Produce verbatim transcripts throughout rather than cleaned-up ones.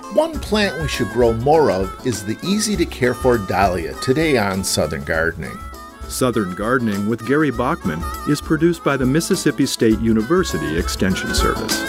One plant we should grow more of is the easy-to-care-for dahlia, today on Southern Gardening. Southern Gardening with Gary Bachman is produced by the Mississippi State University Extension Service.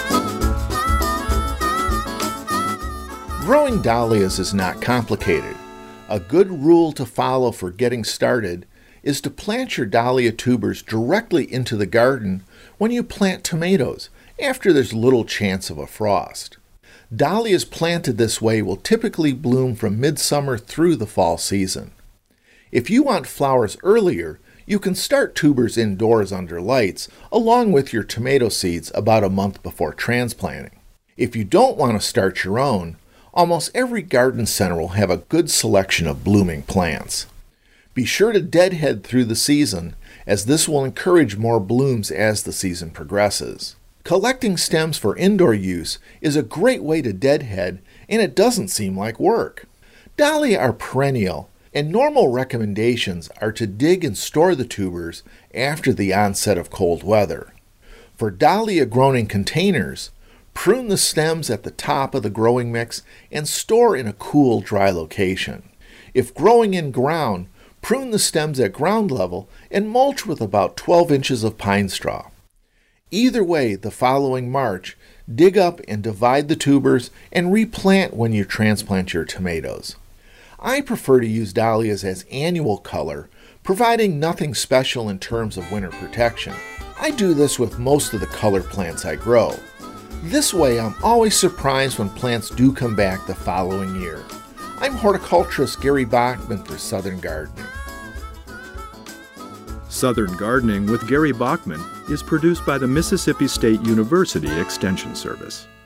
Growing dahlias is not complicated. A good rule to follow for getting started is to plant your dahlia tubers directly into the garden when you plant tomatoes, after there's little chance of a frost. Dahlias planted this way will typically bloom from midsummer through the fall season. If you want flowers earlier, you can start tubers indoors under lights along with your tomato seeds about a month before transplanting. If you don't want to start your own, almost every garden center will have a good selection of blooming plants. Be sure to deadhead through the season, as this will encourage more blooms as the season progresses. Collecting stems for indoor use is a great way to deadhead, and it doesn't seem like work. Dahlia are perennial, and normal recommendations are to dig and store the tubers after the onset of cold weather. For dahlia grown in containers, prune the stems at the top of the growing mix and store in a cool, dry location. If growing in ground, prune the stems at ground level and mulch with about twelve inches of pine straw. Either way, the following March, dig up and divide the tubers and replant when you transplant your tomatoes. I prefer to use dahlias as annual color, providing nothing special in terms of winter protection. I do this with most of the color plants I grow. This way, I'm always surprised when plants do come back the following year. I'm horticulturist Gary Bachman for Southern Gardening. Southern Gardening with Gary Bachman is produced by the Mississippi State University Extension Service.